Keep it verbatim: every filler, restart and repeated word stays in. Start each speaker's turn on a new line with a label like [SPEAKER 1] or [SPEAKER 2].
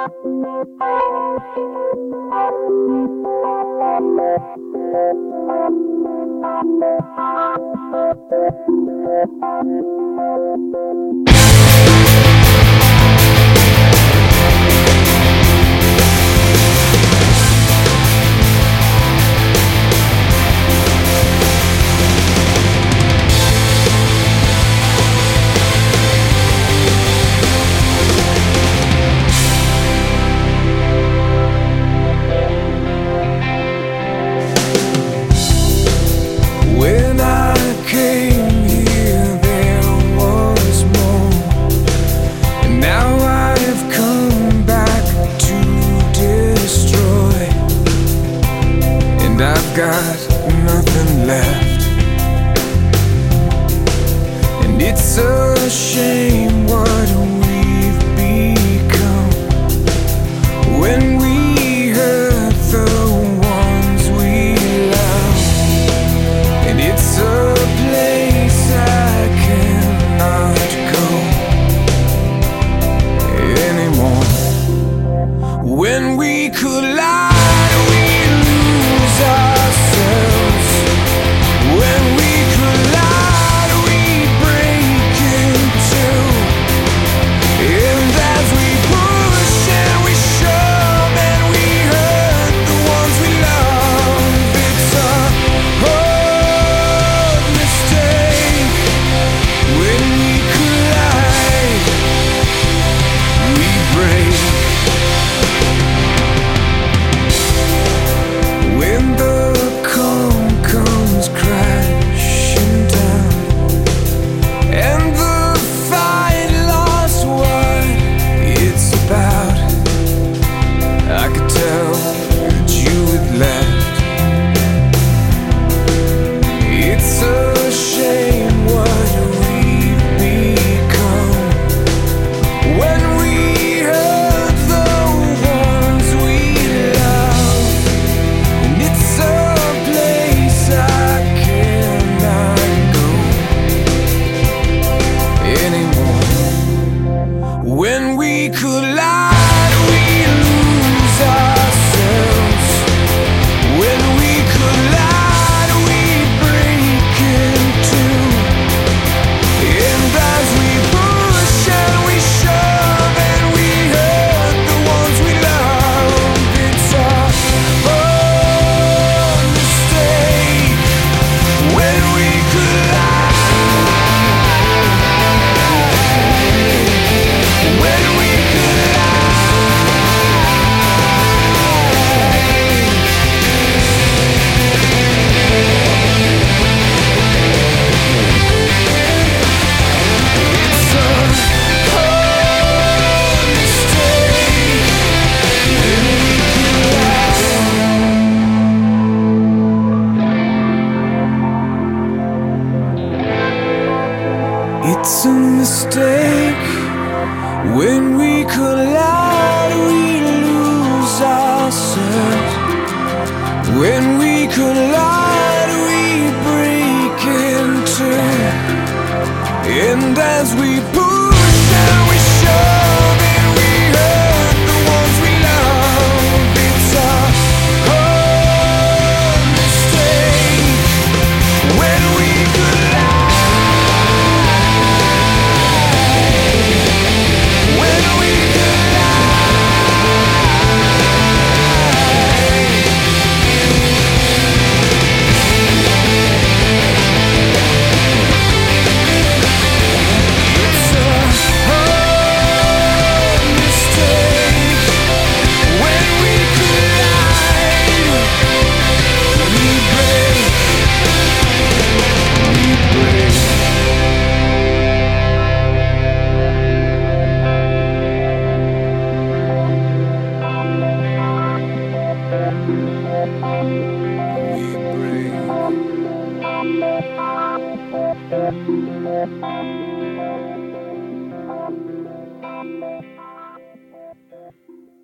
[SPEAKER 1] When I came here, there was more, and now I've come back to destroy, and I've got nothing left. And it's a shame what we've become when we hurt the ones we love. And it's a place I cannot go anymore. When we collide, we lose ourselves. When we collide, we break in two. And as we push and we shove and we hurt the ones we love, it's a hard mistake. When we collide, we break. When the calm comes crashing down and the fight lost what it's about, I could tell that you had left. It's a shame what we've become when we hurt the ones we love. And it's a place I cannot go anymore. When we collide, we lose ourselves. When we collide, we break in two. And as we push and we shove and we hurt the ones we love, it's a hard mistake. When we collide, when we it's a hard mistake. When we collide, it's a mistake. When we collide, we lose ourselves. When we collide, we break in two. And as we push and we shove and we hurt the ones we love, it's a hard mistake. When we collide, when we it's a hard mistake. When we collide, we break, we break. We break.